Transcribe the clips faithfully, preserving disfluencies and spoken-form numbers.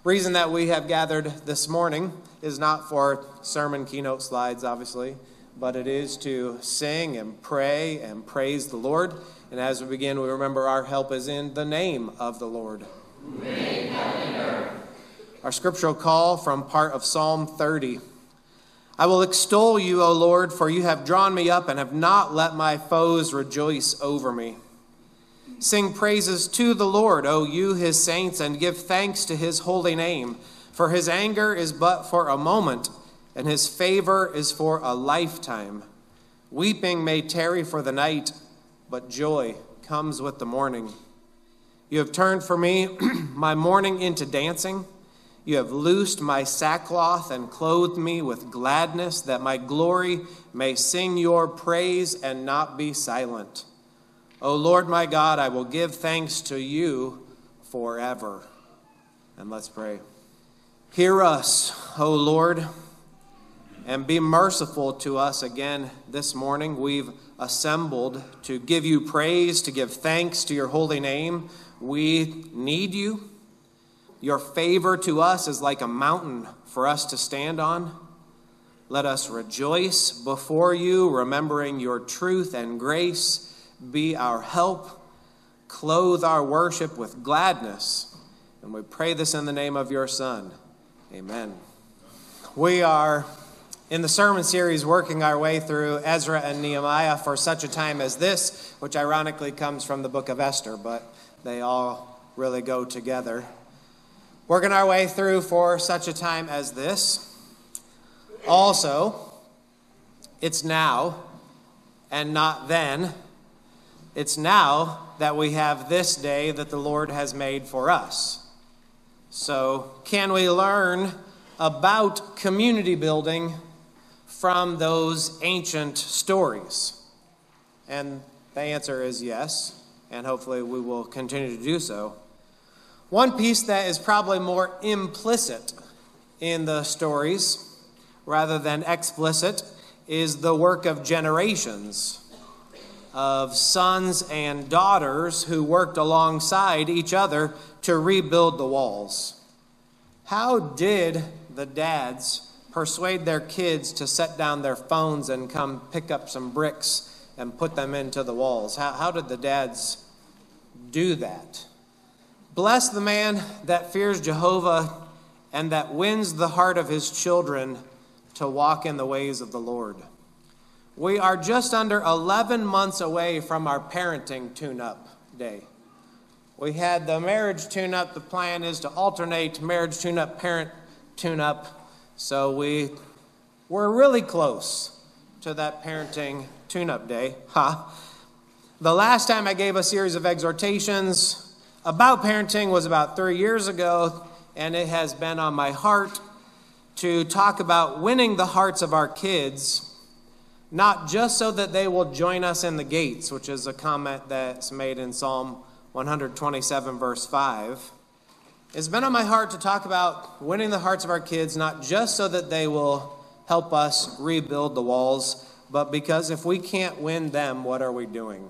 Reason that we have gathered this morning is not for sermon keynote slides, obviously, but it is to sing and pray and praise the Lord. And as we begin, we remember our help is in the name of the Lord. Who made heaven and earth. Our scriptural call from part of Psalm thirty. I will extol you, O Lord, for you have drawn me up and have not let my foes rejoice over me. Sing praises to the Lord, O you his saints, and give thanks to his holy name. For his anger is but for a moment, and his favor is for a lifetime. Weeping may tarry for the night, but joy comes with the morning. You have turned for me my mourning into dancing. You have loosed my sackcloth and clothed me with gladness, that my glory may sing your praise and not be silent. O Lord my God, I will give thanks to you forever. And let's pray. Hear us, O Lord, and be merciful to us again this morning. We've assembled to give you praise, to give thanks to your holy name. We need you. Your favor to us is like a mountain for us to stand on. Let us rejoice before you, remembering your truth and grace. Be our help. Clothe our worship with gladness. And we pray this in the name of your Son. Amen. We are in the sermon series working our way through Ezra and Nehemiah for such a time as this, which ironically comes from the book of Esther, but they all really go together. Working our way through for such a time as this. Also, it's now and not then. It's now that we have this day that the Lord has made for us. So, can we learn about community building from those ancient stories? And the answer is yes, and hopefully we will continue to do so. One piece that is probably more implicit in the stories rather than explicit is the work of generations, of sons and daughters who worked alongside each other to rebuild the walls. How did the dads persuade their kids to set down their phones and come pick up some bricks and put them into the walls? How, how did the dads do that? Bless the man that fears Jehovah and that wins the heart of his children to walk in the ways of the Lord. We are just under eleven months away from our parenting tune-up day. We had the marriage tune-up. The plan is to alternate marriage tune-up, parent tune-up. So we, we're really close to that parenting tune-up day. Ha! The last time I gave a series of exhortations about parenting was about three years ago, and it has been on my heart to talk about winning the hearts of our kids, not just so that they will join us in the gates, which is a comment that's made in Psalm one twenty-seven, verse five. It's been on my heart to talk about winning the hearts of our kids, not just so that they will help us rebuild the walls, but because if we can't win them, what are we doing?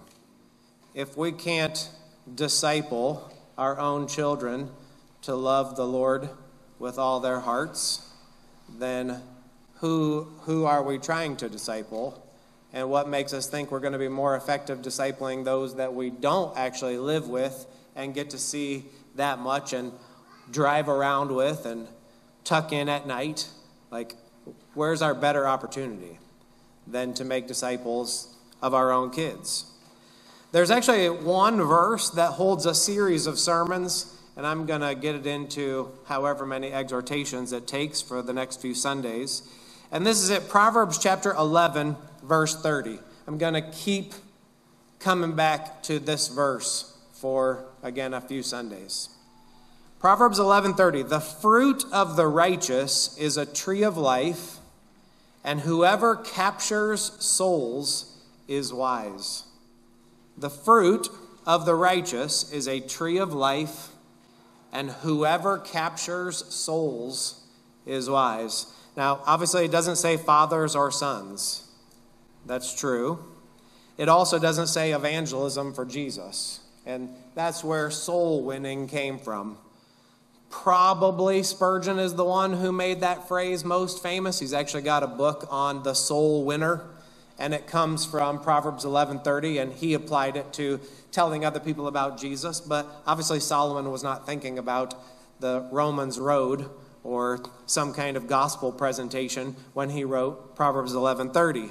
If we can't disciple our own children to love the Lord with all their hearts, then who who are we trying to disciple? And what makes us think we're going to be more effective discipling those that we don't actually live with and get to see that much and drive around with and tuck in at night? Like, where's our better opportunity than to make disciples of our own kids? There's actually one verse that holds a series of sermons, and I'm going to get it into however many exhortations it takes for the next few Sundays. And this is it, Proverbs chapter eleven, verse thirty. I'm going to keep coming back to this verse for, again, a few Sundays. Proverbs eleven thirty, the fruit of the righteous is a tree of life, and whoever captures souls is wise. The fruit of the righteous is a tree of life, and whoever captures souls is wise. Now, obviously, it doesn't say fathers or sons. That's true. It also doesn't say evangelism for Jesus. And that's where soul winning came from. probably Spurgeon is the one who made that phrase most famous. He's actually got a book on the soul winner, and it comes from Proverbs eleven thirty, and he applied it to telling other people about Jesus. But obviously Solomon was not thinking about the Romans road or some kind of gospel presentation when he wrote Proverbs eleven thirty.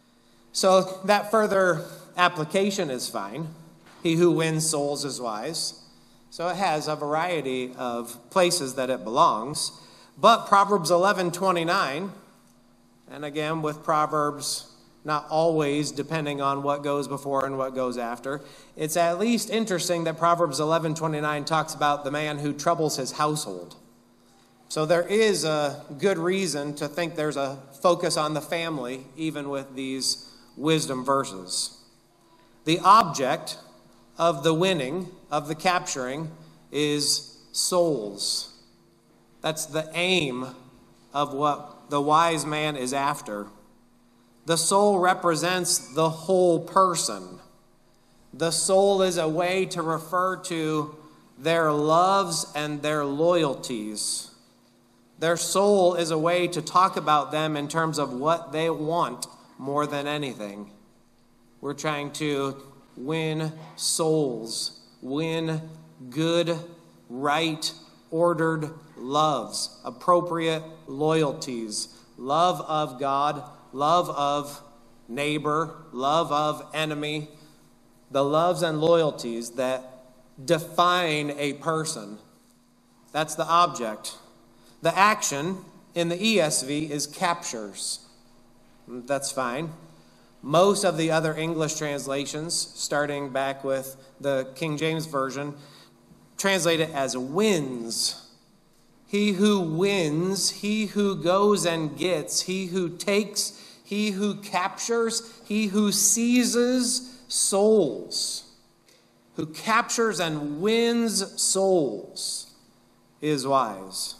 So that further application is fine. He who wins souls is wise. So it has a variety of places that it belongs. But Proverbs eleven twenty-nine, and again with Proverbs not always depending on what goes before and what goes after, it's at least interesting that Proverbs eleven twenty-nine talks about the man who troubles his household. So there is a good reason to think there's a focus on the family, even with these wisdom verses. The object of the winning, of the capturing, is souls. That's the aim of what the wise man is after. The soul represents the whole person. The soul is a way to refer to their loves and their loyalties. Their soul is a way to talk about them in terms of what they want more than anything. We're trying to win souls, win good, right, ordered loves, appropriate loyalties, love of God, love of neighbor, love of enemy, the loves and loyalties that define a person. That's the object. The action in the E S V is captures. That's fine. Most of the other English translations, starting back with the King James Version, translate it as wins. He who wins, he who goes and gets, he who takes, he who captures, he who seizes souls, who captures and wins souls is wise.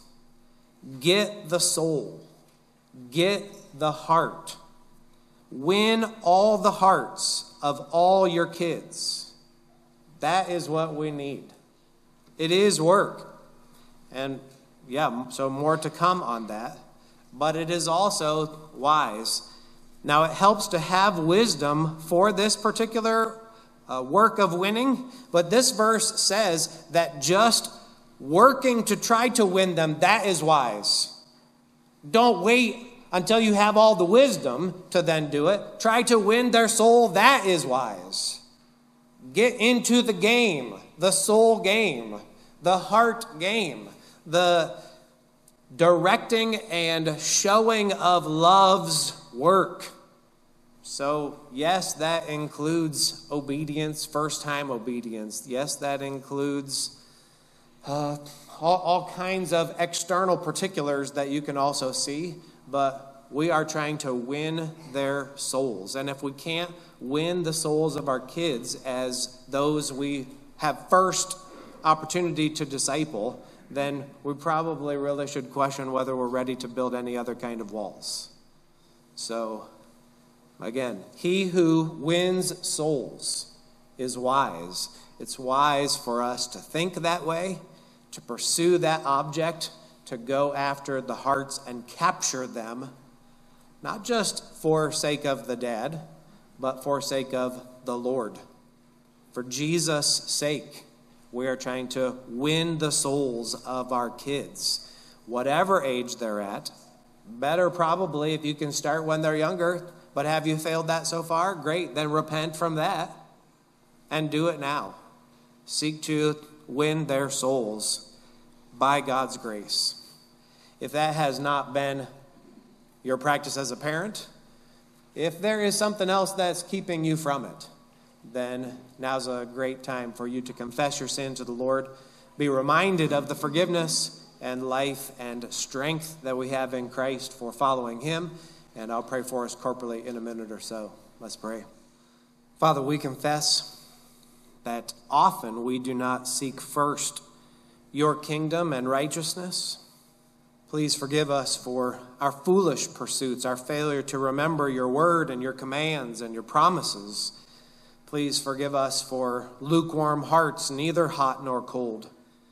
Get the soul. Get the heart. Win all the hearts of all your kids. That is what we need. It is work. And yeah, so more to come on that. But it is also wise. Now it helps to have wisdom for this particular uh, work of winning. But this verse says that just working to try to win them, that is wise. Don't wait until you have all the wisdom to then do it. Try to win their soul. That is wise. Get into the game, the soul game, the heart game, the directing and showing of love's work. So, yes, that includes obedience, first-time obedience. Yes, that includes uh, all, all kinds of external particulars that you can also see. But we are trying to win their souls. And if we can't win the souls of our kids as those we have first opportunity to disciple, then we probably really should question whether we're ready to build any other kind of walls. So, again, he who wins souls is wise. It's wise for us to think that way, to pursue that object, to go after the hearts and capture them, not just for sake of the dad, but for sake of the Lord. For Jesus' sake, we are trying to win the souls of our kids, whatever age they're at. Better probably if you can start when they're younger, but have you failed that so far? Great, then repent from that and do it now. Seek to win their souls by God's grace. If that has not been your practice as a parent, if there is something else that's keeping you from it, then now's a great time for you to confess your sin to the Lord, be reminded of the forgiveness and life and strength that we have in Christ for following him, and I'll pray for us corporately in a minute or so. Let's pray. Father, we confess that often we do not seek first your kingdom and righteousness. Please forgive us for our foolish pursuits, our failure to remember your word and your commands and your promises. Please forgive us for lukewarm hearts, neither hot nor cold.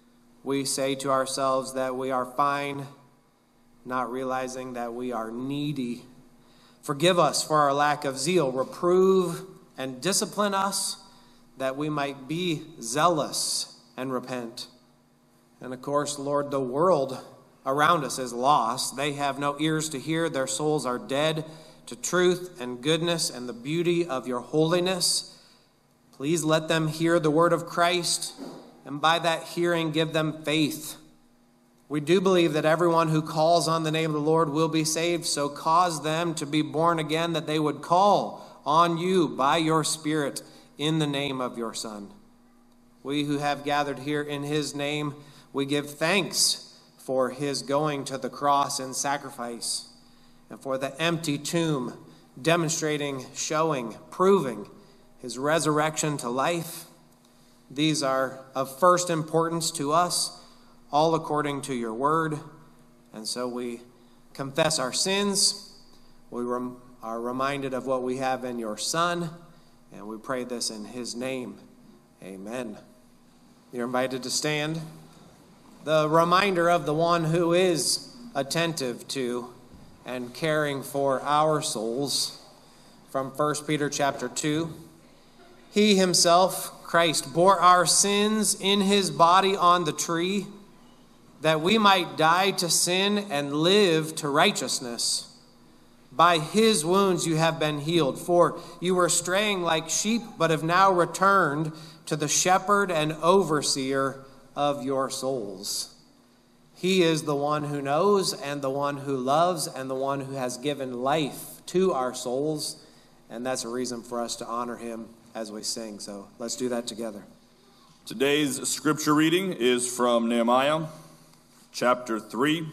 we say to ourselves that we are fine, not realizing that we are needy. Forgive us for our lack of zeal. Reprove and discipline us that we might be zealous and repent. And of course, Lord, the world around us is lost. They have no ears to hear. Their souls are dead to truth and goodness and the beauty of your holiness. Please let them hear the word of Christ, and by that hearing, give them faith. We do believe that everyone who calls on the name of the Lord will be saved, so cause them to be born again, that they would call on you by your Spirit in the name of your Son. We who have gathered here in his name, we give thanks for his going to the cross in sacrifice, and for the empty tomb demonstrating, showing, proving his resurrection to life. These are of first importance to us, all according to your word. And so we confess our sins. We rem- are reminded of what we have in your Son, and we pray this in his name. Amen. You're invited to stand. The reminder of the one who is attentive to and caring for our souls from First Peter chapter two. He himself, Christ, bore our sins in his body on the tree, that we might die to sin and live to righteousness. By his wounds you have been healed, for you were straying like sheep, but have now returned to the shepherd and overseer of your souls. He is the one who knows, and the one who loves, and the one who has given life to our souls, and that's a reason for us to honor him as we sing. So let's do that together. Today's scripture reading is from Nehemiah chapter three,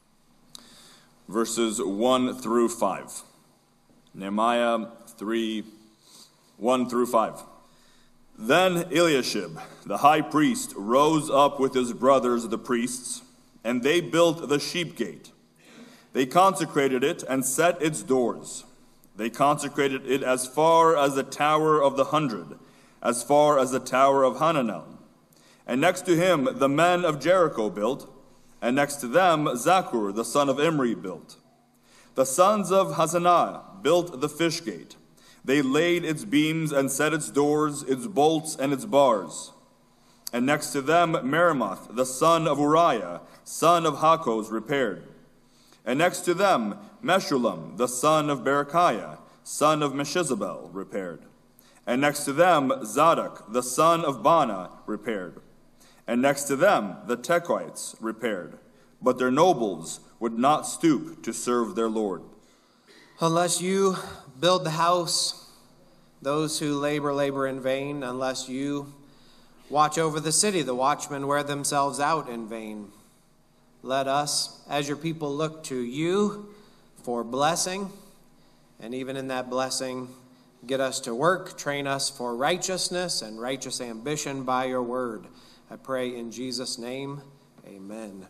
verses one through five. Nehemiah three, one through five. Then Eliashib, the high priest, rose up with his brothers the priests, and they built the sheep gate. They consecrated it and set its doors. They consecrated it as far as the Tower of the Hundred, as far as the Tower of Hananel. And next to him the men of Jericho built, and next to them Zaccur the son of Imri built. The sons of Hazanah built the fish gate. They laid its beams and set its doors, its bolts, and its bars. And next to them Meremoth the son of Uriah, son of Hakkoz, repaired. And next to them Meshullam the son of Berechiah, son of Meshizabel, repaired. And next to them Zadok the son of Bana, repaired. And next to them the Tekoites repaired. But their nobles would not stoop to serve their Lord. Unless you build the house, those who labor, labor in vain. Unless you watch over the city, the watchmen wear themselves out in vain. Let us, as your people, look to you for blessing, and even in that blessing, get us to work, train us for righteousness and righteous ambition by your word. I pray in Jesus' name, amen.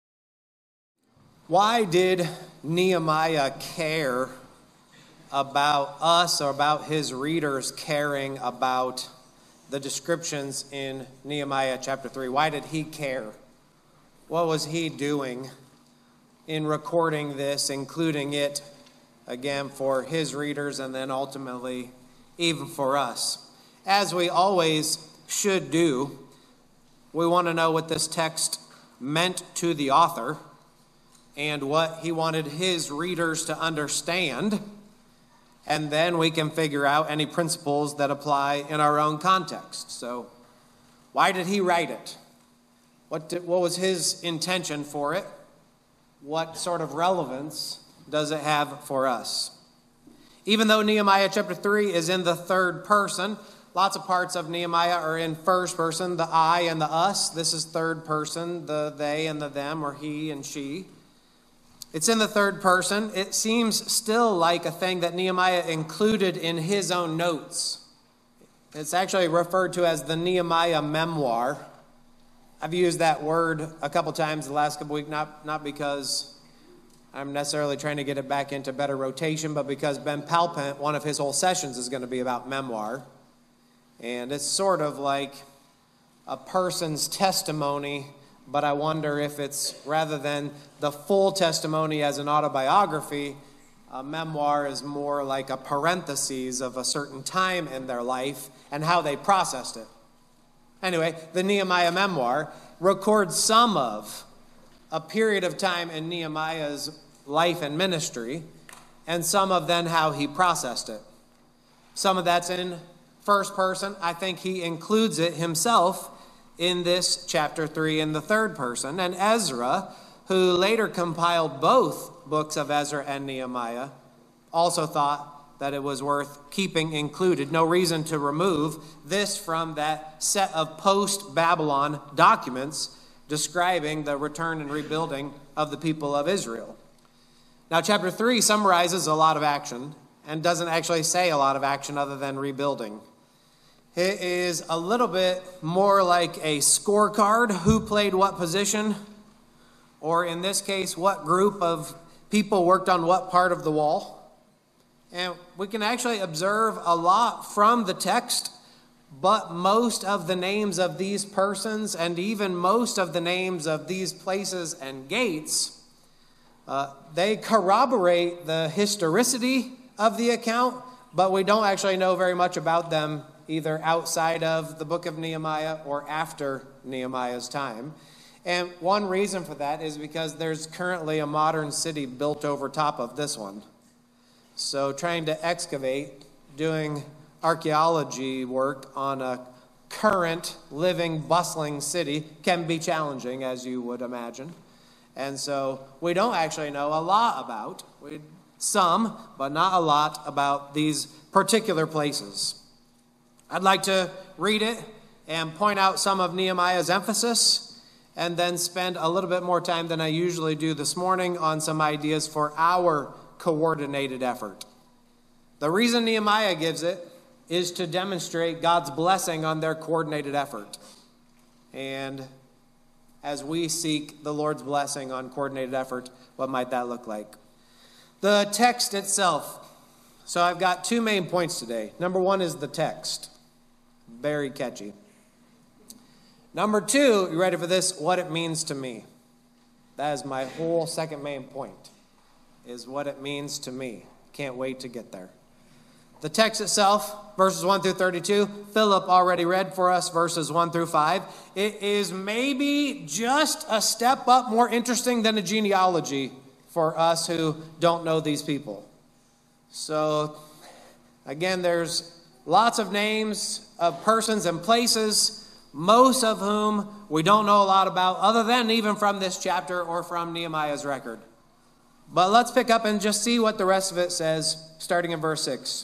Why did Nehemiah care about us, or about his readers caring about the descriptions in Nehemiah chapter three? Why did he care? What was he doing in recording this, including it, again, for his readers, and then ultimately even for us? As we always should do, we want to know what this text meant to the author and what he wanted his readers to understand. And then we can figure out any principles that apply in our own context. So, why did he write it? What, did, what was his intention for it? What sort of relevance does it have for us? Even though Nehemiah chapter three is in the third person, lots of parts of Nehemiah are in first person, the I and the us. This is third person, the they and the them, or he and she. It's in the third person. It seems still like a thing that Nehemiah included in his own notes. It's actually referred to as the Nehemiah memoir. I've used that word a couple times the last couple weeks, not, not because I'm necessarily trying to get it back into better rotation, but because Ben Palpant, one of his whole sessions is going to be about memoir. And it's sort of like a person's testimony but I wonder if it's, rather than the full testimony as an autobiography, a memoir is more like a parenthesis of a certain time in their life and how they processed it. Anyway, the Nehemiah memoir records some of a period of time in Nehemiah's life and ministry, and some of then how he processed it. Some of that's in first person. I think he includes it himself in this chapter three in the third person. And Ezra, who later compiled both books of Ezra and Nehemiah, also thought that it was worth keeping included. No reason to remove this from that set of post-Babylon documents describing the return and rebuilding of the people of Israel. Now, chapter three summarizes a lot of action and doesn't actually say a lot of action other than rebuilding. It is a little bit more like a scorecard, who played what position, or in this case, what group of people worked on what part of the wall. And we can actually observe a lot from the text, but most of the names of these persons and even most of the names of these places and gates, uh, they corroborate the historicity of the account, but we don't actually know very much about them either outside of the book of Nehemiah or after Nehemiah's time. And one reason for that is because there's currently a modern city built over top of this one. So trying to excavate, doing archaeology work on a current, living, bustling city can be challenging, as you would imagine. And so we don't actually know a lot about, we, some, but not a lot about these particular places. I'd like to read it and point out some of Nehemiah's emphasis, and then spend a little bit more time than I usually do this morning on some ideas for our coordinated effort. The reason Nehemiah gives it is to demonstrate God's blessing on their coordinated effort. And as we seek the Lord's blessing on coordinated effort, what might that look like? The text itself. So I've got two main points today. Number one is the text. Very catchy. Number two, you ready for this? What it means to me. That is my whole second main point, is what it means to me. Can't wait to get there. The text itself, verses one through thirty-two, Philip already read for us verses one through five. It is maybe just a step up more interesting than a genealogy for us who don't know these people. So, again, there's lots of names of persons and places, most of whom we don't know a lot about, other than even from this chapter or from Nehemiah's record. But let's pick up and just see what the rest of it says, starting in verse six.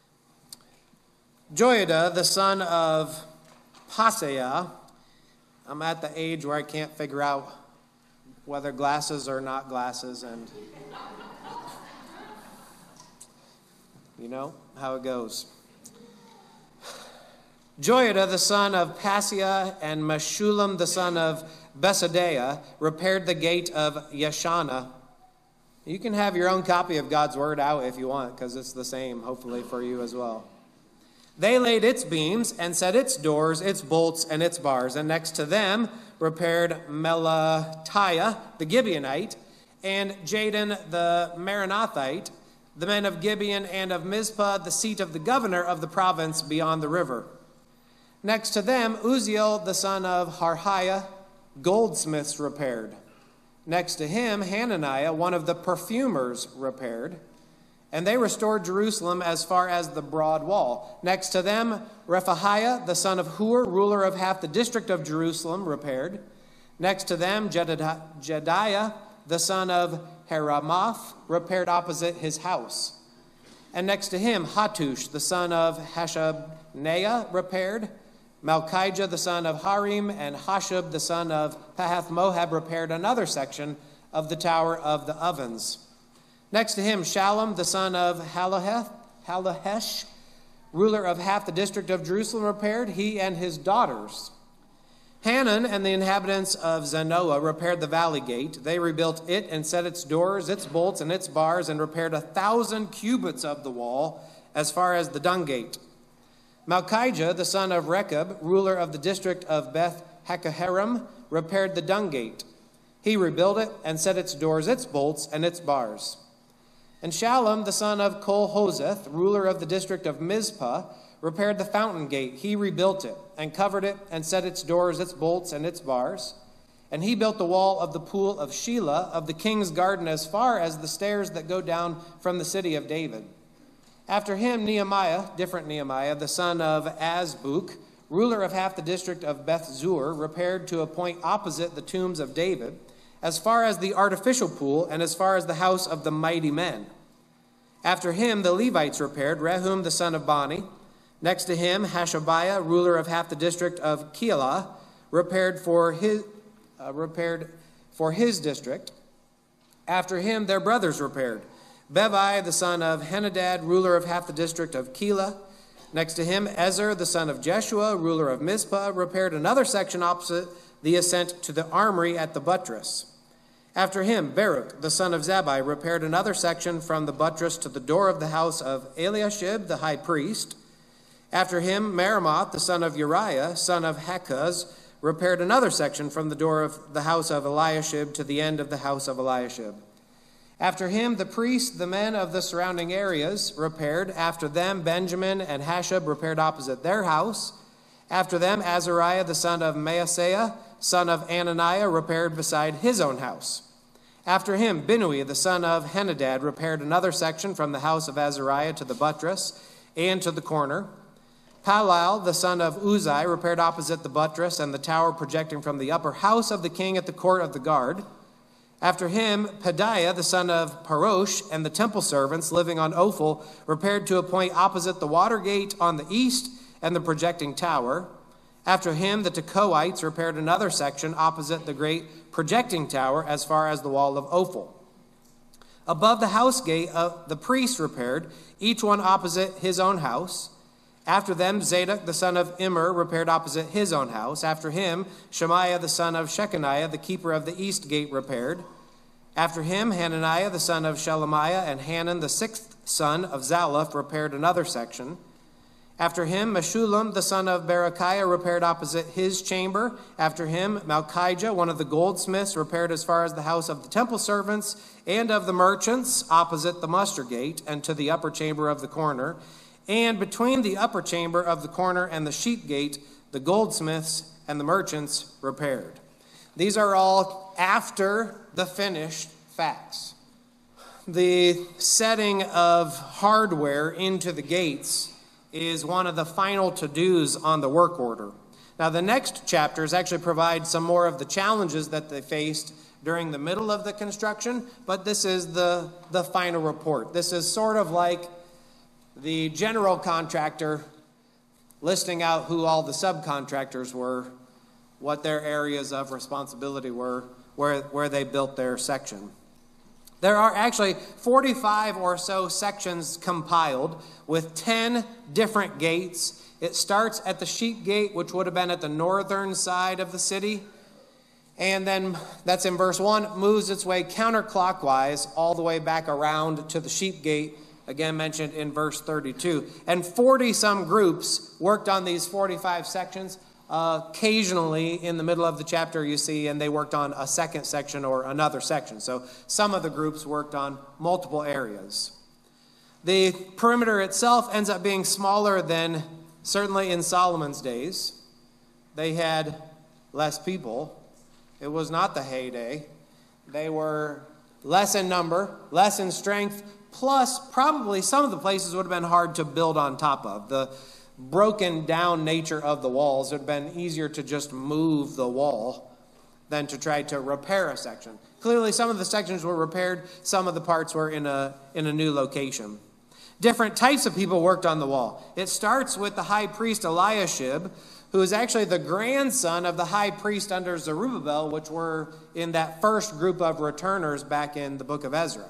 Joiada, the son of Paseah, I'm at the age where I can't figure out whether glasses or not glasses, and you know how it goes. Joiada, the son of Paseah, and Meshullam, the son of Besodeiah, repaired the gate of Yeshana. You can have your own copy of God's word out if you want, because it's the same, hopefully, for you as well. They laid its beams and set its doors, its bolts, and its bars. And next to them repaired Melatiah, the Gibeonite, and Jadon, the Maranathite, the men of Gibeon and of Mizpah, the seat of the governor of the province beyond the river. Next to them, Uzziel, the son of Harhiah, goldsmiths repaired. Next to him, Hananiah, one of the perfumers, repaired. And they restored Jerusalem as far as the broad wall. Next to them, Rephahiah, the son of Hur, ruler of half the district of Jerusalem, repaired. Next to them, Jediah, the son of Heramoth, repaired opposite his house. And next to him, Hattush, the son of Hashabneah, repaired. Malchijah, the son of Harim, and Hashub, the son of Pahath-Moab, repaired another section of the Tower of the Ovens. Next to him, Shallum, the son of Halohesh, ruler of half the district of Jerusalem, repaired, he and his daughters. Hanan and the inhabitants of Zanoah repaired the valley gate. They rebuilt it and set its doors, its bolts, and its bars, and repaired a thousand cubits of the wall as far as the dung gate. Malchijah, the son of Rechab, ruler of the district of Beth Hakaherem, repaired the dung gate. He rebuilt it and set its doors, its bolts, and its bars. And Shallum, the son of Kol-Hoseth, ruler of the district of Mizpah, repaired the fountain gate. He rebuilt it and covered it and set its doors, its bolts, and its bars. And he built the wall of the pool of Shelah of the king's garden as far as the stairs that go down from the city of David. After him, Nehemiah, different Nehemiah, the son of Azbuk, ruler of half the district of Beth-zur, repaired to a point opposite the tombs of David, as far as the artificial pool and as far as the house of the mighty men. After him, the Levites repaired, Rehum, the son of Bani. Next to him, Hashabiah, ruler of half the district of Keilah, repaired for his, uh, repaired for his district. After him, their brothers repaired. Bevi, the son of Henadad, ruler of half the district of Keilah. Next to him, Ezer, the son of Jeshua, ruler of Mizpah, repaired another section opposite the ascent to the armory at the buttress. After him, Baruch, the son of Zabbai, repaired another section from the buttress to the door of the house of Eliashib, the high priest. After him, Meremoth, the son of Uriah, son of Hakaz, repaired another section from the door of the house of Eliashib to the end of the house of Eliashib. After him, the priests, the men of the surrounding areas, repaired. After them, Benjamin and Hashab repaired opposite their house. After them, Azariah, the son of Maaseiah, son of Ananiah, repaired beside his own house. After him, Binnui, the son of Henadad, repaired another section from the house of Azariah to the buttress and to the corner. Palal, the son of Uzai, repaired opposite the buttress and the tower projecting from the upper house of the king at the court of the guard. After him, Pedaiah, the son of Parosh, and the temple servants living on Ophel repaired to a point opposite the water gate on the east and the projecting tower. After him, the Tekoites repaired another section opposite the great projecting tower as far as the wall of Ophel. Above the house gate, uh, the priests repaired, each one opposite his own house. After them, Zadok, the son of Immer, repaired opposite his own house. After him, Shemaiah, the son of Shechaniah, the keeper of the east gate, repaired. After him, Hananiah, the son of Shelemiah, and Hanan, the sixth son of Zalaph, repaired another section. After him, Meshullam, the son of Berechiah, repaired opposite his chamber. After him, Malchijah, one of the goldsmiths, repaired as far as the house of the temple servants and of the merchants, opposite the muster gate, and to the upper chamber of the corner. And between the upper chamber of the corner and the sheep gate, the goldsmiths and the merchants repaired. These are all after the finished facts. The setting of hardware into the gates is one of the final to-dos on the work order. Now, the next chapters actually provide some more of the challenges that they faced during the middle of the construction, but this is the, the final report. This is sort of like the general contractor listing out who all the subcontractors were, what their areas of responsibility were, where, where they built their section. There are actually forty-five or so sections compiled with ten different gates. It starts at the sheep gate, which would have been at the northern side of the city. And then, that's in verse one, moves its way counterclockwise all the way back around to the sheep gate, again mentioned in verse thirty-two. And forty-some groups worked on these forty-five sections. Uh, occasionally, in the middle of the chapter, you see, and they worked on a second section or another section. So some of the groups worked on multiple areas. The perimeter itself ends up being smaller than certainly in Solomon's days. They had less people. It was not the heyday. They were less in number, less in strength, plus probably some of the places would have been hard to build on top of. The broken down nature of the walls, it would have been easier to just move the wall than to try to repair a section. Clearly, some of the sections were repaired, some of the parts were in a, in a new location. Different types of people worked on the wall. It starts with the high priest Eliashib, who is actually the grandson of the high priest under Zerubbabel, which were in that first group of returners back in the book of Ezra.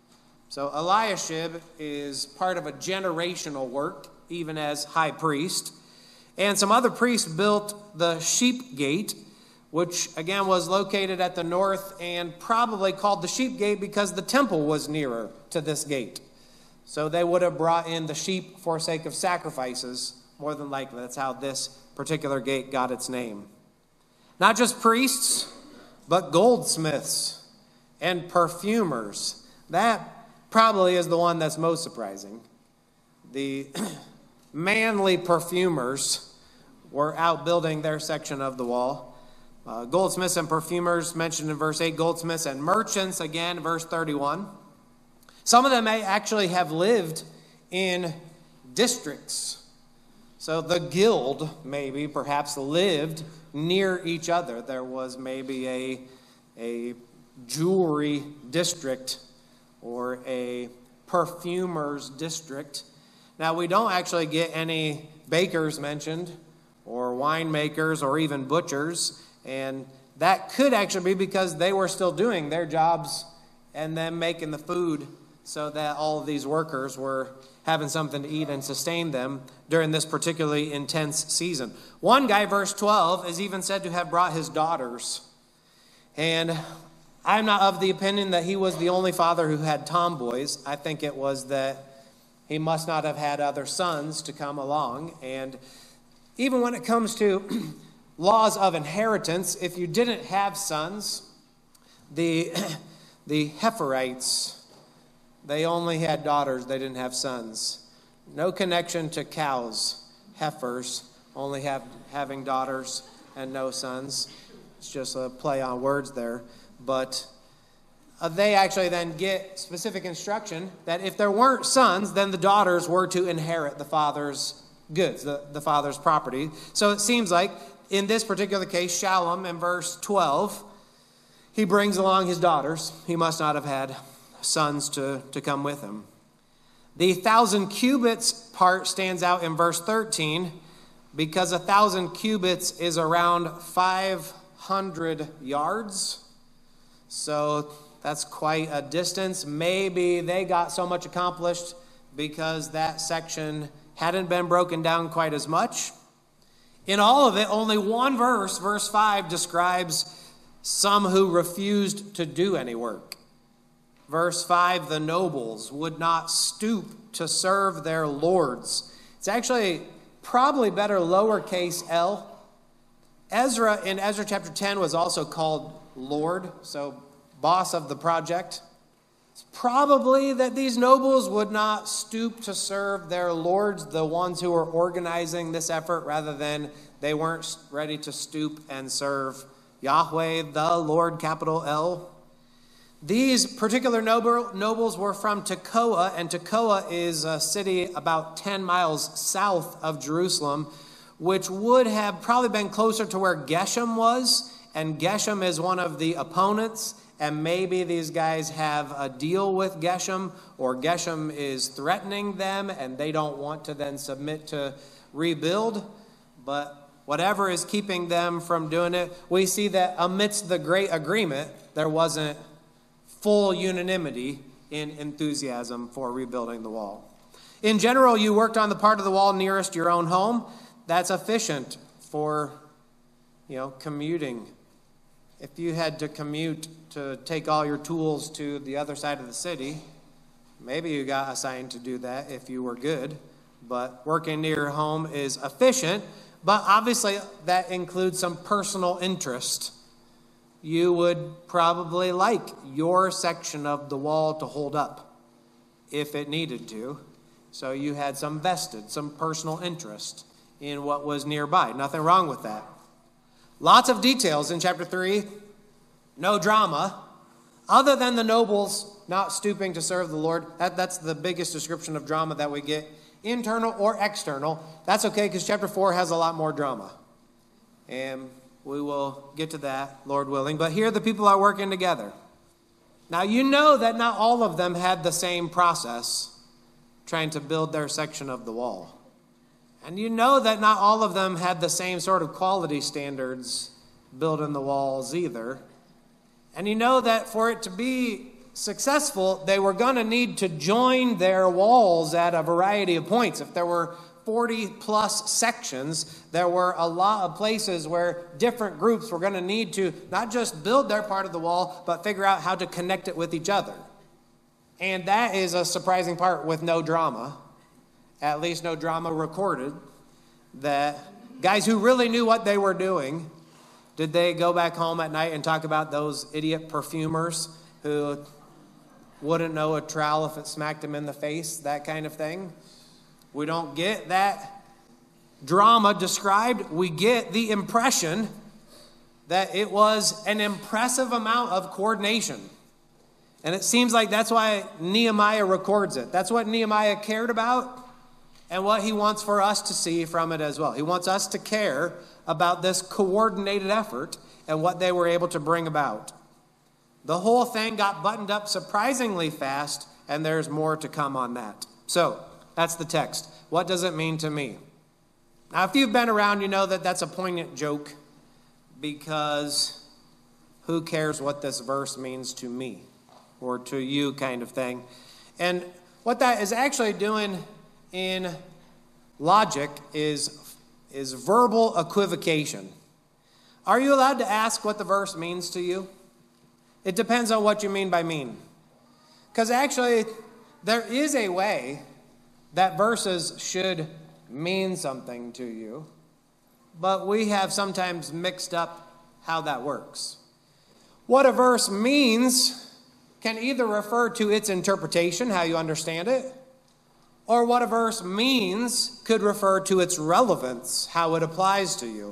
So Eliashib is part of a generational work, even as high priest. And some other priests built the sheep gate, which again was located at the north and probably called the sheep gate because the temple was nearer to this gate. So they would have brought in the sheep for sake of sacrifices, more than likely. That's how this particular gate got its name. Not just priests, but goldsmiths and perfumers. That probably is the one that's most surprising. The manly perfumers were out building their section of the wall. Uh, goldsmiths and perfumers mentioned in verse eight, goldsmiths and merchants, again, verse thirty-one. Some of them may actually have lived in districts. So the guild, maybe, perhaps lived near each other. There was maybe a, a jewelry district or a perfumer's district. Now, we don't actually get any bakers mentioned, or winemakers, or even butchers. And that could actually be because they were still doing their jobs and then making the food so that all of these workers were having something to eat and sustain them during this particularly intense season. One guy, verse twelve, is even said to have brought his daughters. And I'm not of the opinion that he was the only father who had tomboys. I think it was that he must not have had other sons to come along. And even when it comes to laws of inheritance, if you didn't have sons, the, the Hepherites, they only had daughters, they didn't have sons. No connection to cows. Heifers only have having daughters and no sons. It's just a play on words there. But uh, they actually then get specific instruction that if there weren't sons, then the daughters were to inherit the father's goods, the, the father's property. So it seems like in this particular case, Shallum in verse twelve, he brings along his daughters. He must not have had sons to, to come with him. The thousand cubits part stands out in verse thirteen because a thousand cubits is around five hundred yards. So that's quite a distance. Maybe they got so much accomplished because that section hadn't been broken down quite as much. In all of it, only one verse, verse five, describes some who refused to do any work. Verse five, the nobles would not stoop to serve their lords. It's actually probably better lowercase l. Ezra, in Ezra chapter ten, was also called Lord, so boss of the project. It's probably that these nobles would not stoop to serve their lords, the ones who were organizing this effort, rather than they weren't ready to stoop and serve Yahweh, the Lord, capital L. These particular noble, nobles were from Tekoa, and Tekoa is a city about ten miles south of Jerusalem, which would have probably been closer to where Geshem was, and Geshem is one of the opponents, and maybe these guys have a deal with Geshem, or Geshem is threatening them, and they don't want to then submit to rebuild, but whatever is keeping them from doing it, we see that amidst the great agreement, there wasn't full unanimity in enthusiasm for rebuilding the wall. In general, you worked on the part of the wall nearest your own home. That's efficient for, you know, commuting. If you had to commute to take all your tools to the other side of the city, maybe you got assigned to do that if you were good. But working near your home is efficient, but obviously that includes some personal interest. You would probably like your section of the wall to hold up if it needed to. So you had some vested, some personal interest in what was nearby. Nothing wrong with that. Lots of details in chapter three. No drama. Other than the nobles not stooping to serve the Lord, that, that's the biggest description of drama that we get, internal or external. That's okay because chapter four has a lot more drama. And we will get to that, Lord willing. But here the people are working together. Now, you know that not all of them had the same process trying to build their section of the wall. And you know that not all of them had the same sort of quality standards building the walls either. And you know that for it to be successful, they were going to need to join their walls at a variety of points. If there were forty plus sections, there were a lot of places where different groups were going to need to not just build their part of the wall, but figure out how to connect it with each other. And that is a surprising part with no drama, at least no drama recorded, that guys who really knew what they were doing Did they go back home at night and talk about those idiot perfumers who wouldn't know a trowel if it smacked them in the face, that kind of thing? We don't get that drama described. We get the impression that it was an impressive amount of coordination. And it seems like that's why Nehemiah records it. That's what Nehemiah cared about and what he wants for us to see from it as well. He wants us to care about this coordinated effort and what they were able to bring about. The whole thing got buttoned up surprisingly fast, and there's more to come on that. So, that's the text. What does it mean to me? Now, if you've been around, you know that that's a poignant joke, because who cares what this verse means to me or to you, kind of thing. And what that is actually doing in logic is, is verbal equivocation. Are you allowed to ask what the verse means to you? It depends on what you mean by mean. Because actually, there is a way that verses should mean something to you, but we have sometimes mixed up how that works. What a verse means can either refer to its interpretation, how you understand it, or what a verse means could refer to its relevance, how it applies to you.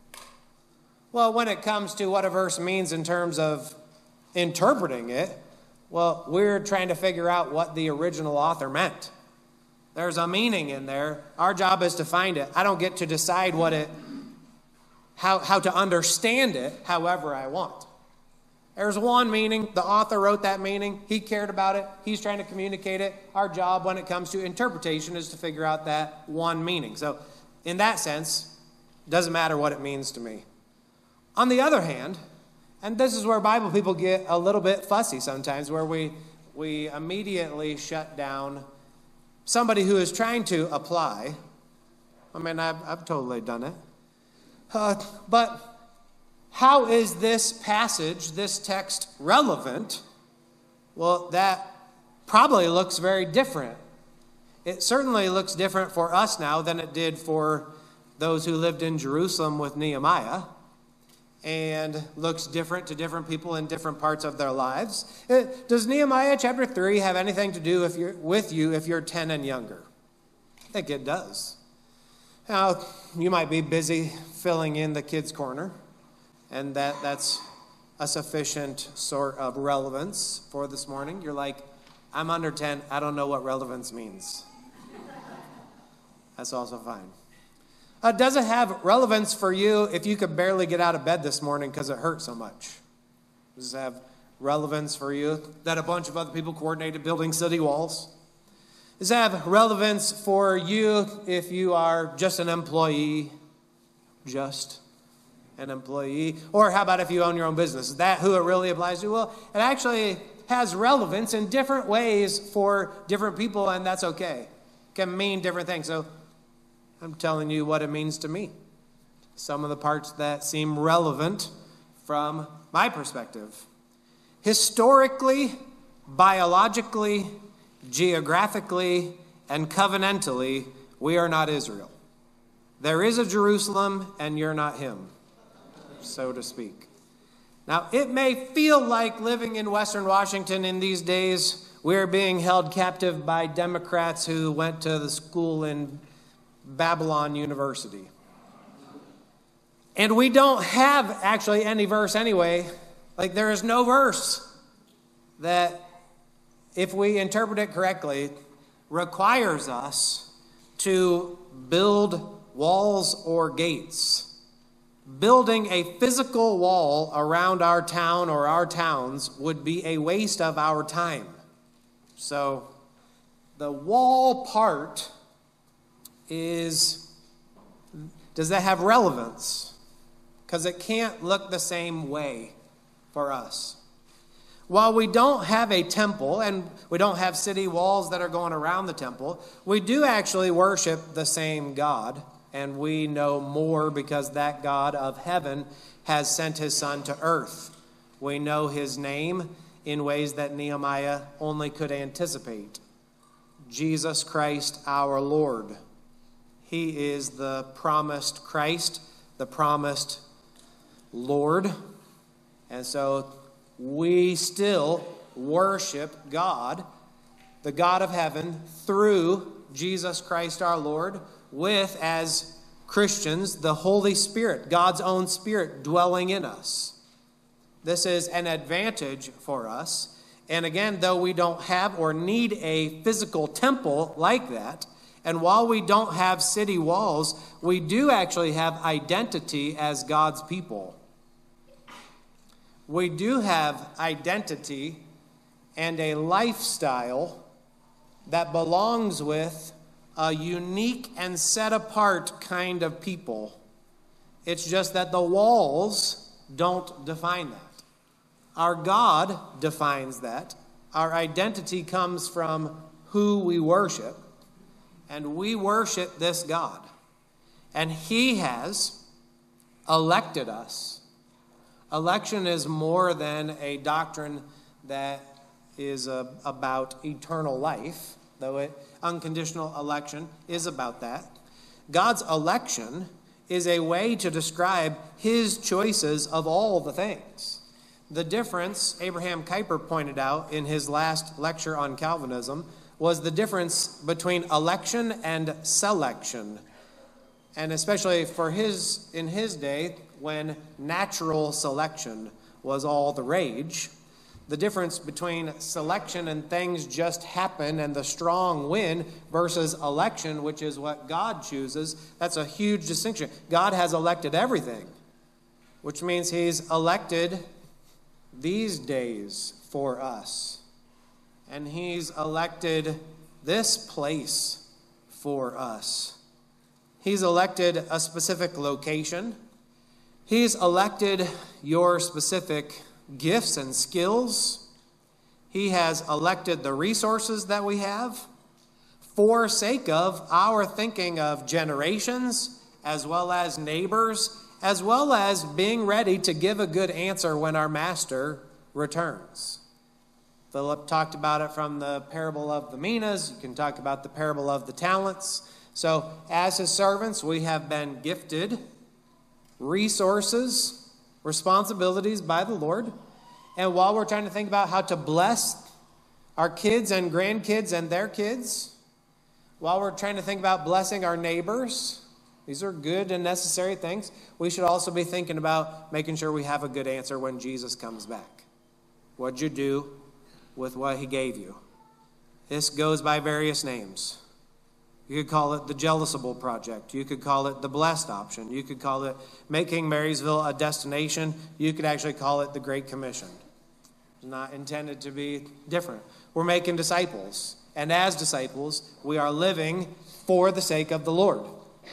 Well, when it comes to what a verse means in terms of interpreting it, well, we're trying to figure out what the original author meant. There's a meaning in there. Our job is to find it. I don't get to decide what it, how, how to understand it however I want. There's one meaning. The author wrote that meaning. He cared about it. He's trying to communicate it. Our job when it comes to interpretation is to figure out that one meaning. So in that sense, it doesn't matter what it means to me. On the other hand, and this is where Bible people get a little bit fussy sometimes, where we, we immediately shut down somebody who is trying to apply. I mean, I've, I've totally done it. Uh, but how is this passage, this text, relevant? Well, that probably looks very different. It certainly looks different for us now than it did for those who lived in Jerusalem with Nehemiah, and looks different to different people in different parts of their lives. It, does Nehemiah chapter three have anything to do if you're, with you if you're ten and younger? I think it does. Now, you might be busy filling in the kids' corner, and that, that's a sufficient sort of relevance for this morning. You're like, I'm under ten, I don't know what relevance means. That's also fine. Uh, does it have relevance for you if you could barely get out of bed this morning because it hurt so much? Does it have relevance for you that a bunch of other people coordinated building city walls? Does it have relevance for you if you are just an employee? Just an employee? Or how about if you own your own business? Is that who it really applies to? Well, it actually has relevance in different ways for different people, and that's okay. It can mean different things. So I'm telling you what it means to me. Some of the parts that seem relevant from my perspective. Historically, biologically, geographically, and covenantally, we are not Israel. There is a Jerusalem, and you're not him, so to speak. Now, it may feel like living in Western Washington in these days, we're being held captive by Democrats who went to the school in Babylon University. And we don't have actually any verse anyway. Like, there is no verse that, if we interpret it correctly, requires us to build walls or gates. Building a physical wall around our town or our towns would be a waste of our time. So the wall part is, does that have relevance? Because it can't look the same way for us. While we don't have a temple and we don't have city walls that are going around the temple, we do actually worship the same God, and we know more because that God of heaven has sent his son to earth. We know his name in ways that Nehemiah only could anticipate. Jesus Christ our Lord. He is the promised Christ, the promised Lord. And so we still worship God, the God of heaven, through Jesus Christ our Lord, with, as Christians, the Holy Spirit, God's own Spirit dwelling in us. This is an advantage for us. And again, though we don't have or need a physical temple like that, and while we don't have city walls, we do actually have identity as God's people. We do have identity and a lifestyle that belongs with a unique and set apart kind of people. It's just that the walls don't define that. Our God defines that. Our identity comes from who we worship, and we worship this God. And He has elected us. Election is more than a doctrine that is uh, about eternal life, though it, unconditional election is about that. God's election is a way to describe His choices of all the things. The difference, Abraham Kuyper pointed out in his last lecture on Calvinism, was the difference between election and selection. And especially for his, in his day, when natural selection was all the rage, the difference between selection and things just happen and the strong win versus election, which is what God chooses, that's a huge distinction. God has elected everything, which means He's elected these days for us. And He's elected this place for us. He's elected a specific location. He's elected your specific gifts and skills. He has elected the resources that we have for sake of our thinking of generations, as well as neighbors, as well as being ready to give a good answer when our master returns. Philip talked about it from the parable of the minas. You can talk about the parable of the talents. So as His servants, we have been gifted resources, responsibilities by the Lord. And while we're trying to think about how to bless our kids and grandkids and their kids, while we're trying to think about blessing our neighbors, these are good and necessary things, we should also be thinking about making sure we have a good answer when Jesus comes back. What'd you do with what He gave you? This goes by various names. You could call it the Jealousable Project. You could call it the Blessed Option. You could call it Making Marysville a Destination. You could actually call it the Great Commission. It's not intended to be different. We're making disciples. And as disciples, we are living for the sake of the Lord.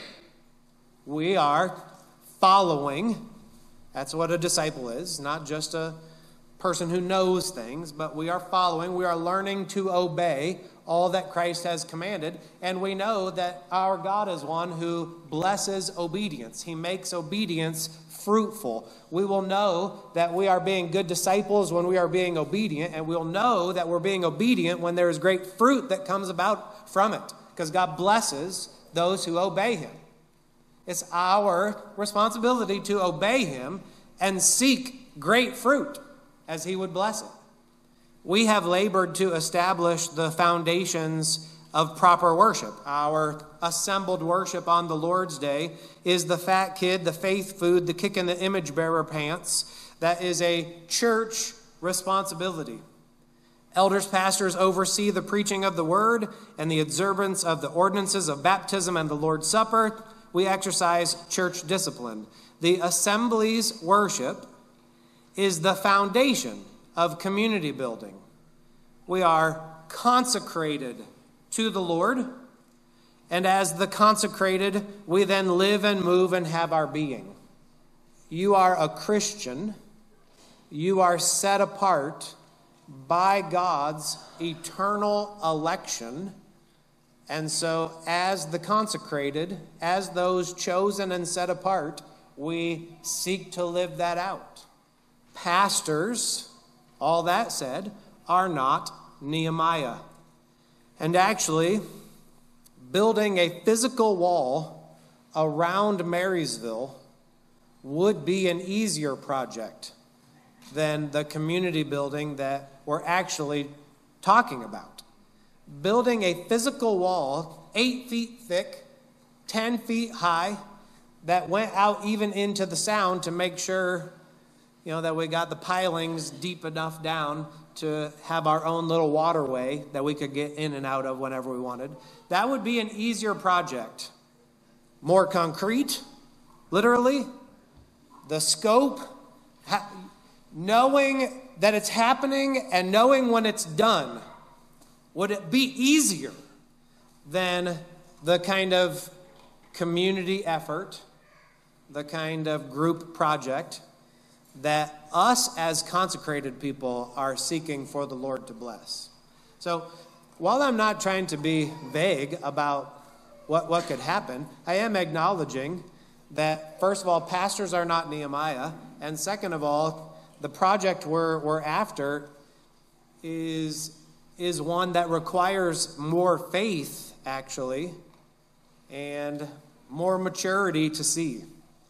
We are following. That's what a disciple is, not just a person who knows things, but we are following. We are learning to obey all that Christ has commanded, and we know that our God is one who blesses obedience. He makes obedience fruitful. We will know that we are being good disciples when we are being obedient, and we'll know that we're being obedient when there is great fruit that comes about from it, because God blesses those who obey Him. It's our responsibility to obey Him and seek great fruit as He would bless it. We have labored to establish the foundations of proper worship. Our assembled worship on the Lord's Day is the fat kid, the faith food, the kick in the image bearer pants. That is a church responsibility. Elders, pastors oversee the preaching of the word and the observance of the ordinances of baptism and the Lord's Supper. We exercise church discipline. The assembly's worship is the foundation of community building. We are consecrated to the Lord, and as the consecrated, we then live and move and have our being. You are a Christian. You are set apart by God's eternal election. And so as the consecrated, as those chosen and set apart, we seek to live that out. Pastors, all that said, are not Nehemiah. And actually, building a physical wall around Marysville would be an easier project than the community building that we're actually talking about. Building a physical wall eight feet thick, ten feet high, that went out even into the sound to make sure, you know, that we got the pilings deep enough down to have our own little waterway that we could get in and out of whenever we wanted. That would be an easier project. More concrete, literally. The scope, ha- knowing that it's happening and knowing when it's done, would it be easier than the kind of community effort, the kind of group project that us as consecrated people are seeking for the Lord to bless? So while I'm not trying to be vague about what, what could happen, I am acknowledging that, first of all, pastors are not Nehemiah, and second of all, the project we're, we're after is, is one that requires more faith, actually, and more maturity to see.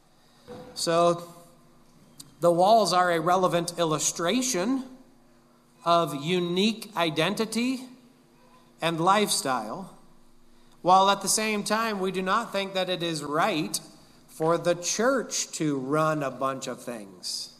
So the walls are a relevant illustration of unique identity and lifestyle, while at the same time we do not think that it is right for the church to run a bunch of things.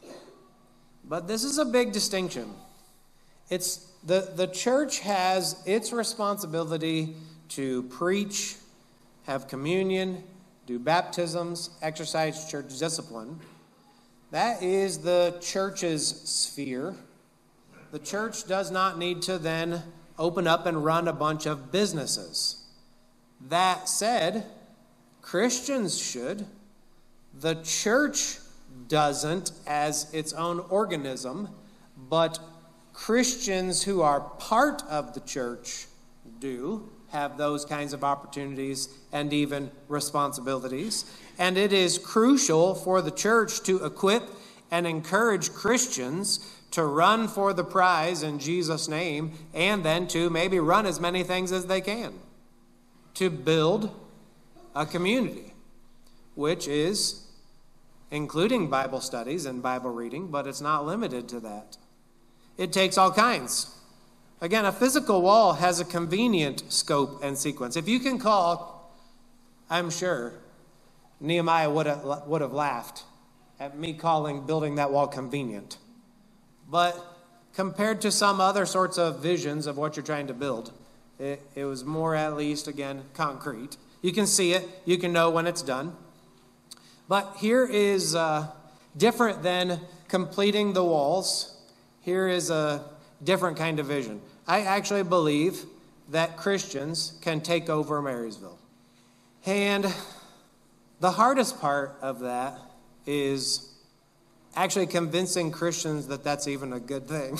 But this is a big distinction. It's the, the church has its responsibility to preach, have communion, do baptisms, exercise church discipline. That is the church's sphere. The church does not need to then open up and run a bunch of businesses. That said, Christians should. The church doesn't as its own organism, but Christians who are part of the church do have those kinds of opportunities and even responsibilities. And it is crucial for the church to equip and encourage Christians to run for the prize in Jesus' name, and then to maybe run as many things as they can to build a community, which is including Bible studies and Bible reading, but it's not limited to that. It takes all kinds. Again, a physical wall has a convenient scope and sequence. If you can call, I'm sure Nehemiah would have, would have laughed at me calling building that wall convenient. But compared to some other sorts of visions of what you're trying to build, it, it was more, at least, again, concrete. You can see it. You can know when it's done. But here is uh, different than completing the walls. Here is a different kind of vision. I actually believe that Christians can take over Marysville. And the hardest part of that is actually convincing Christians that that's even a good thing.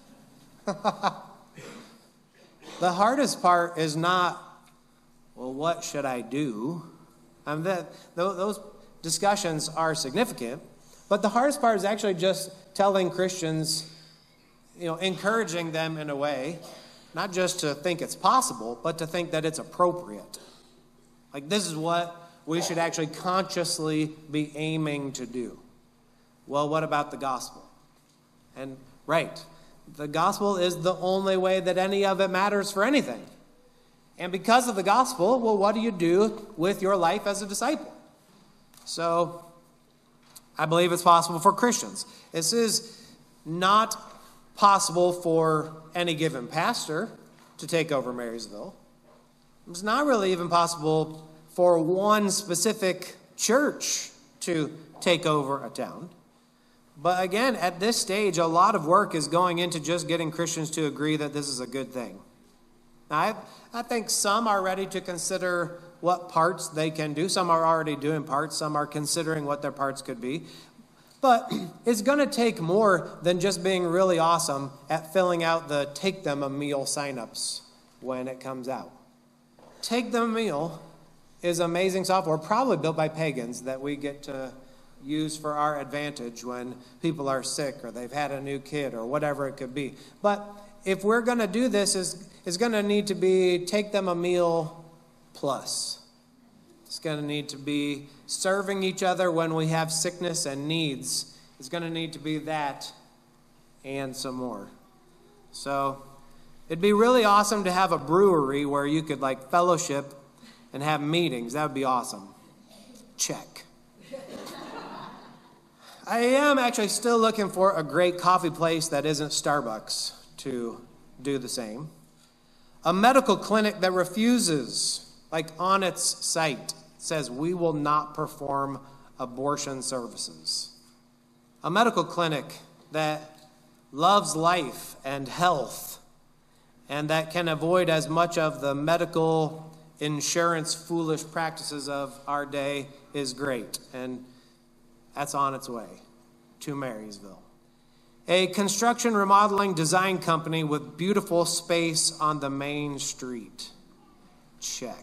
The hardest part is not, well, what should I do? I mean, that, those discussions are significant, but the hardest part is actually just telling Christians, you know, encouraging them in a way, not just to think it's possible, but to think that it's appropriate. Like, this is what we should actually consciously be aiming to do. Well, what about the gospel? And, right, the gospel is the only way that any of it matters for anything. And because of the gospel, well, what do you do with your life as a disciple? So, I believe it's possible for Christians. This is not possible for any given pastor to take over Marysville. It's not really even possible for one specific church to take over a town. But again, at this stage, a lot of work is going into just getting Christians to agree that this is a good thing. Now, I, I think some are ready to consider what parts they can do. Some are already doing parts. Some are considering what their parts could be. But it's going to take more than just being really awesome at filling out the Take Them a Meal signups when it comes out. Take Them a Meal is amazing software, probably built by pagans, that we get to use for our advantage when people are sick or they've had a new kid or whatever it could be. But if we're going to do this, it's, it's going to need to be Take Them a Meal plus. It's going to need to be serving each other when we have sickness and needs. It's going to need to be that and some more. So it'd be really awesome to have a brewery where you could like fellowship and have meetings. That would be awesome. Check. I am actually still looking for a great coffee place that isn't Starbucks to do the same. A medical clinic that refuses, like on its site, says we will not perform abortion services. A medical clinic that loves life and health and that can avoid as much of the medical insurance foolish practices of our day is great. And that's on its way to Marysville. A construction remodeling design company with beautiful space on the main street. Check.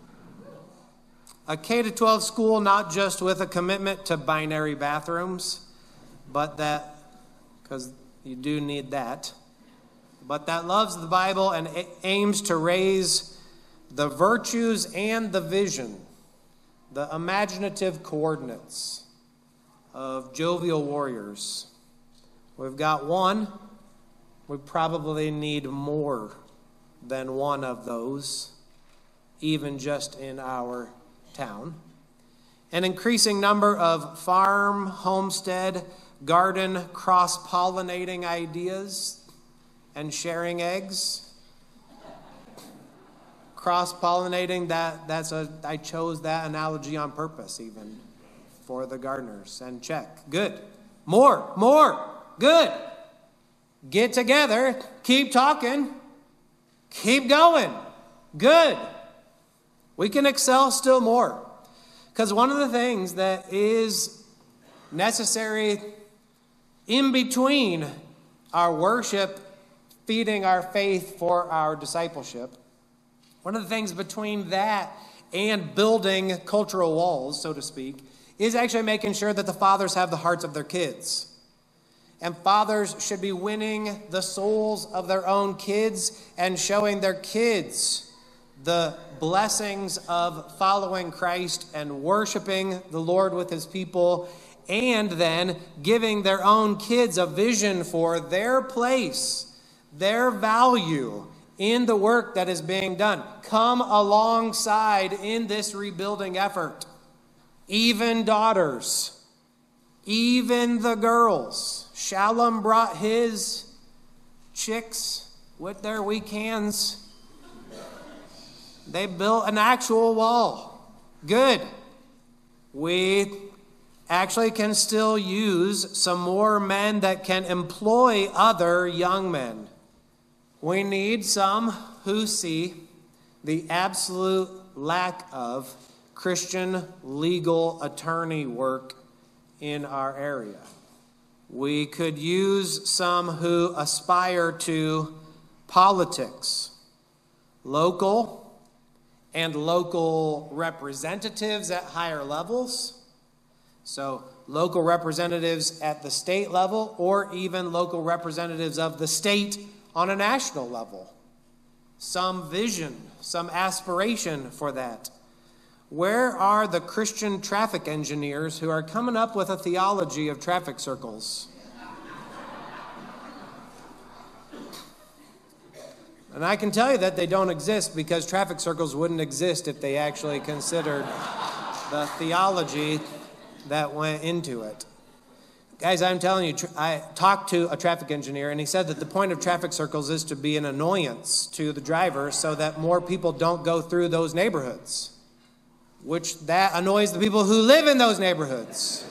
A K to twelve school not just with a commitment to binary bathrooms, but that, because you do need that, but that loves the Bible and aims to raise the virtues and the vision, the imaginative coordinates of jovial warriors. We've got one. We probably need more than one of those, even just in our town. An increasing number of farm, homestead, garden, cross-pollinating ideas and sharing eggs. Cross-pollinating, that that's a I chose that analogy on purpose even for the gardeners. And check. Good. More, more. Good. Get together. Keep talking. Keep going. Good. We can excel still more. Because one of the things that is necessary in between our worship, feeding our faith for our discipleship, one of the things between that and building cultural walls, so to speak, is actually making sure that the fathers have the hearts of their kids. And fathers should be winning the souls of their own kids and showing their kids the blessings of following Christ and worshiping the Lord with his people, and then giving their own kids a vision for their place, their value in the work that is being done. Come alongside in this rebuilding effort. Even daughters, even the girls. Shalom brought his chicks with their weak hands. They built an actual wall. Good. We actually can still use some more men that can employ other young men. We need some who see the absolute lack of Christian legal attorney work in our area. We could use some who aspire to politics, local and local representatives at higher levels. So local representatives at the state level, or even local representatives of the state on a national level. Some vision, some aspiration for that. Where are the Christian traffic engineers who are coming up with a theology of traffic circles? And I can tell you that they don't exist, because traffic circles wouldn't exist if they actually considered the theology that went into it. Guys, I'm telling you, I talked to a traffic engineer, and he said that the point of traffic circles is to be an annoyance to the driver so that more people don't go through those neighborhoods, which that annoys the people who live in those neighborhoods.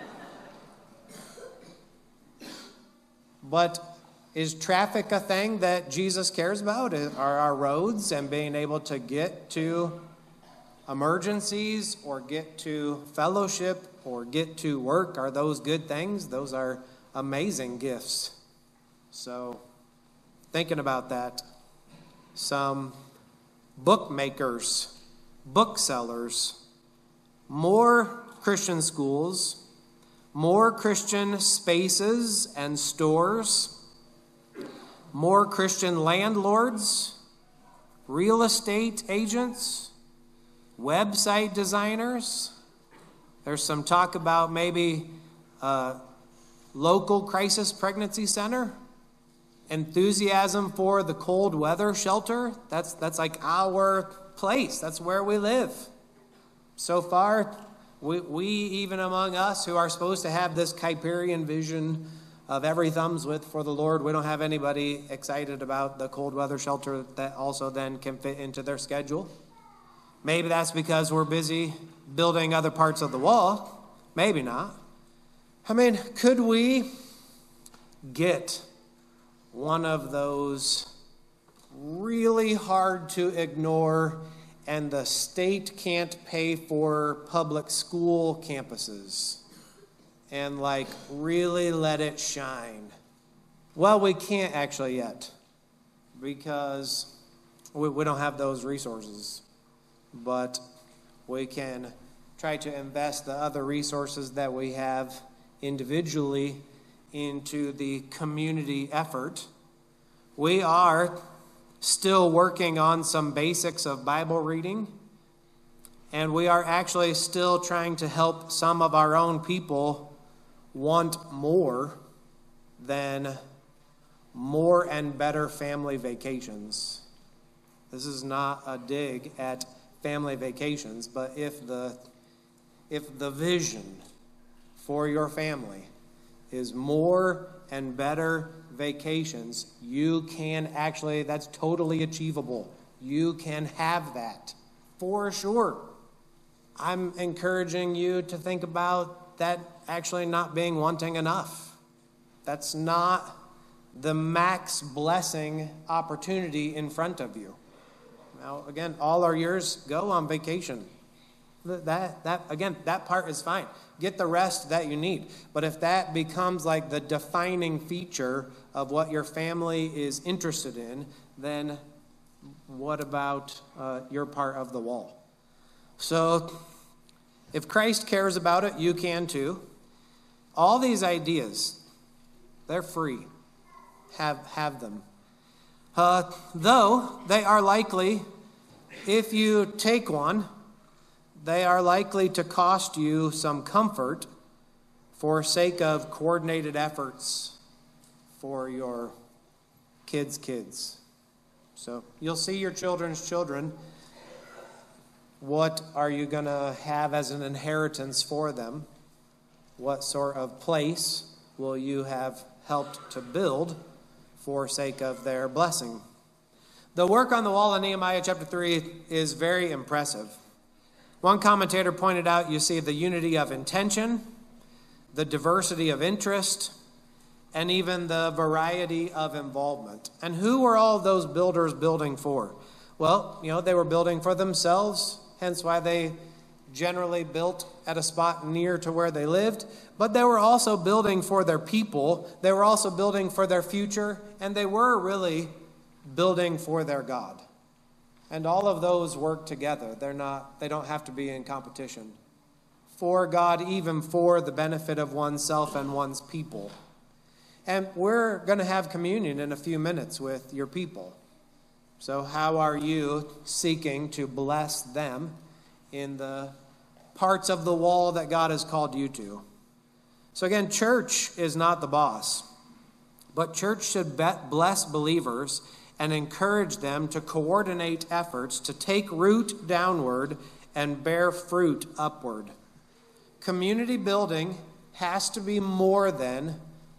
But is traffic a thing that Jesus cares about? Are our roads and being able to get to emergencies or get to fellowship or get to work, are those good things? Those are amazing gifts. So, thinking about that, some bookmakers, booksellers, more Christian schools, more Christian spaces and stores, more Christian landlords, real estate agents, website designers. There's some talk about maybe a local crisis pregnancy center. Enthusiasm for the cold weather shelter. That's, that's like our place. That's where we live. So far, we, we, even among us who are supposed to have this Kuyperian vision of every thumbs width for the Lord, we don't have anybody excited about the cold weather shelter that also then can fit into their schedule. Maybe that's because we're busy building other parts of the wall. Maybe not. I mean, could we get one of those really hard to ignore and the state can't pay for public school campuses and like really let it shine? Well, we can't actually yet because we, we don't have those resources, but we can try to invest the other resources that we have individually into the community effort. We are still working on some basics of Bible reading, and we are actually still trying to help some of our own people want more than more and better family vacations. This is not a dig at family vacations, but if the if the vision for your family is more and better vacations, you can actually, that's totally achievable. You can have that for sure. I'm encouraging you to think about that actually not being wanting enough. That's not the max blessing opportunity in front of you. Now, again, all our years go on vacation. That, that again, that part is fine. Get the rest that you need. But if that becomes like the defining feature of what your family is interested in, then what about uh, your part of the wall? So if Christ cares about it, you can too. All these ideas, they're free. Have, have them. Uh, though they are likely, if you take one, they are likely to cost you some comfort for sake of coordinated efforts for your kids' kids. So you'll see your children's children. What are you going to have as an inheritance for them? What sort of place will you have helped to build for sake of their blessing? The work on the wall in Nehemiah chapter three is very impressive. One commentator pointed out, you see the unity of intention, the diversity of interest, and even the variety of involvement. And who were all those builders building for? Well, you know, they were building for themselves, hence why they generally built at a spot near to where they lived. But they were also building for their people. They were also building for their future, and they were really building for their God. And all of those work together. They're not, they don't have to be in competition. For God, even for the benefit of oneself and one's people. And we're going to have communion in a few minutes with your people. So how are you seeking to bless them in the parts of the wall that God has called you to? So again, church is not the boss. But church should bless believers and encourage them to coordinate efforts to take root downward and bear fruit upward. Community building has to be more than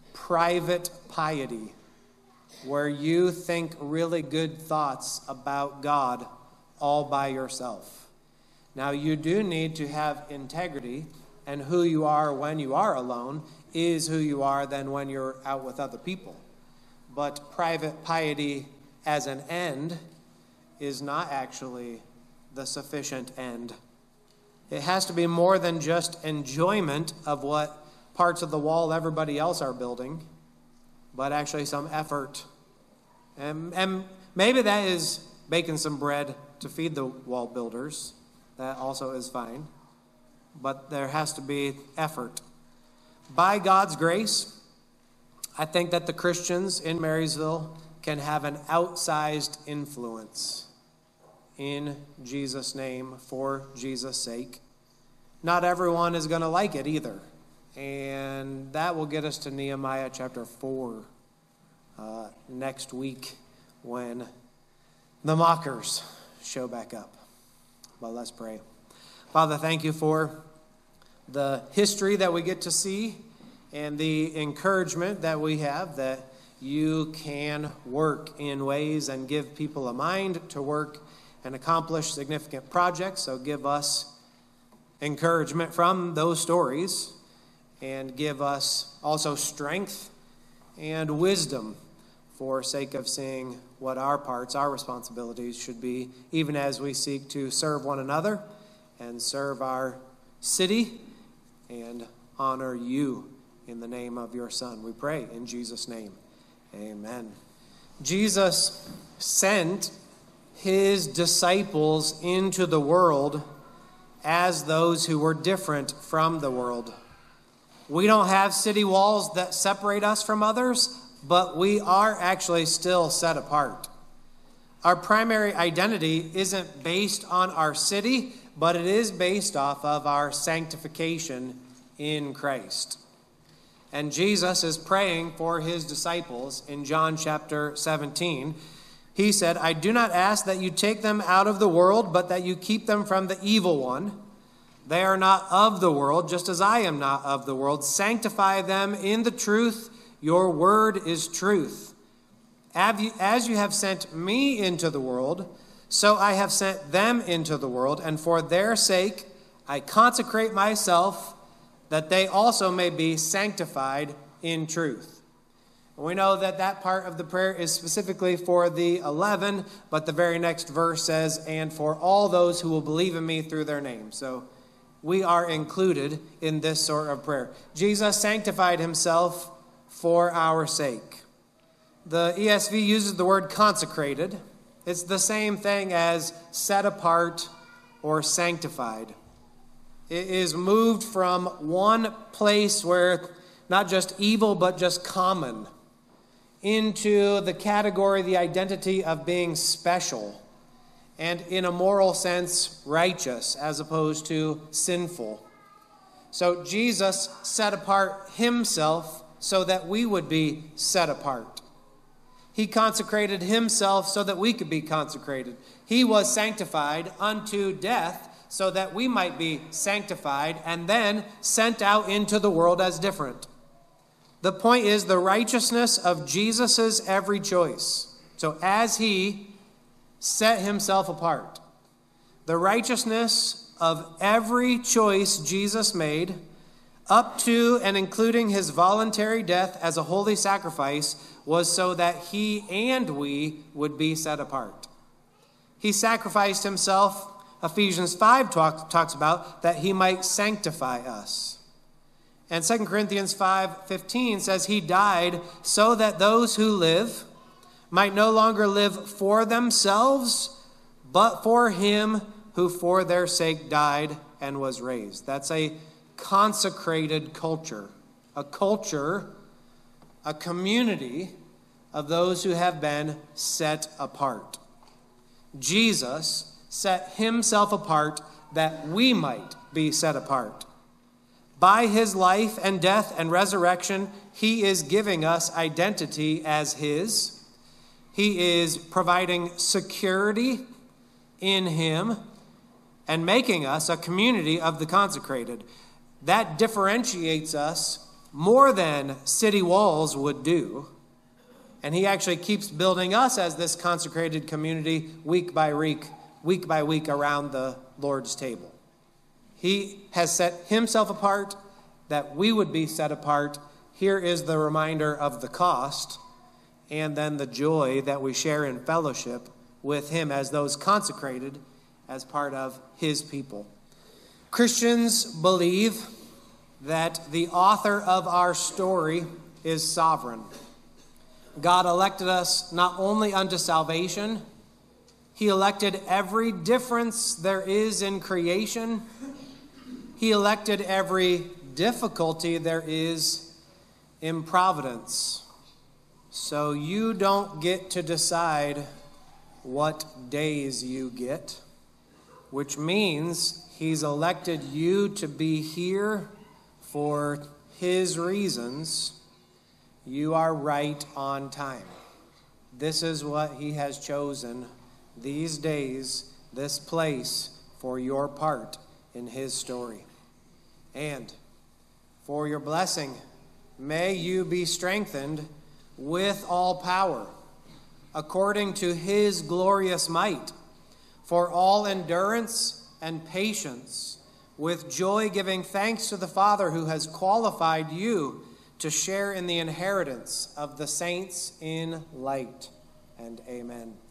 private piety, where you think really good thoughts about God all by yourself. Now, you do need to have integrity, and who you are when you are alone is who you are then when you're out with other people. But private piety as an end is not actually the sufficient end. It has to be more than just enjoyment of what parts of the wall everybody else are building, but actually some effort. And, and maybe that is baking some bread to feed the wall builders. That also is fine. But there has to be effort. By God's grace, I think that the Christians in Marysville can have an outsized influence in Jesus' name, for Jesus' sake. Not everyone is going to like it either. And that will get us to Nehemiah chapter four uh, next week when the mockers show back up. But let's pray. Father, thank you for the history that we get to see and the encouragement that we have that you can work in ways and give people a mind to work and accomplish significant projects. So give us encouragement from those stories and give us also strength and wisdom for sake of seeing what our parts, our responsibilities should be, even as we seek to serve one another and serve our city and honor you in the name of your Son. We pray in Jesus' name. Amen. Jesus sent his disciples into the world as those who were different from the world. We don't have city walls that separate us from others, but we are actually still set apart. Our primary identity isn't based on our city, but it is based off of our sanctification in Christ. And Jesus is praying for his disciples in John chapter seventeen. He said, I do not ask that you take them out of the world, but that you keep them from the evil one. They are not of the world, just as I am not of the world. Sanctify them in the truth. Your word is truth. As you have sent me into the world, so I have sent them into the world, and for their sake I consecrate myself, that they also may be sanctified in truth. We know that that part of the prayer is specifically for the eleven, but the very next verse says, and for all those who will believe in me through their name. So we are included in this sort of prayer. Jesus sanctified himself for our sake. The E S V uses the word consecrated. It's the same thing as set apart or sanctified. It is moved from one place where not just evil, but just common, into the category, the identity of being special, and in a moral sense, righteous, as opposed to sinful. So Jesus set apart himself so that we would be set apart. He consecrated himself so that we could be consecrated. He was sanctified unto death so that we might be sanctified and then sent out into the world as different. The point is the righteousness of Jesus' every choice. So as he set himself apart, the righteousness of every choice Jesus made, up to and including his voluntary death as a holy sacrifice, was so that he and we would be set apart. He sacrificed himself, Ephesians five talk, talks about, that he might sanctify us. And Second Corinthians five fifteen says he died so that those who live might no longer live for themselves, but for him who for their sake died and was raised. That's a consecrated culture, a culture, a community of those who have been set apart. Jesus set himself apart that we might be set apart. By his life and death and resurrection, he is giving us identity as his. He is providing security in him and making us a community of the consecrated. That differentiates us more than city walls would do. And he actually keeps building us as this consecrated community week by week, week by week around the Lord's table. He has set himself apart that we would be set apart. Here is the reminder of the cost and then the joy that we share in fellowship with him as those consecrated as part of his people. Christians believe that the author of our story is sovereign. God elected us not only unto salvation, he elected every difference there is in creation. He elected every difficulty there is in providence. So you don't get to decide what days you get, which means he's elected you to be here for his reasons. You are right on time. This is what he has chosen, these days, this place, for your part in his story. And for your blessing, may you be strengthened with all power, according to his glorious might, for all endurance and patience, with joy giving thanks to the Father who has qualified you to share in the inheritance of the saints in light. And amen.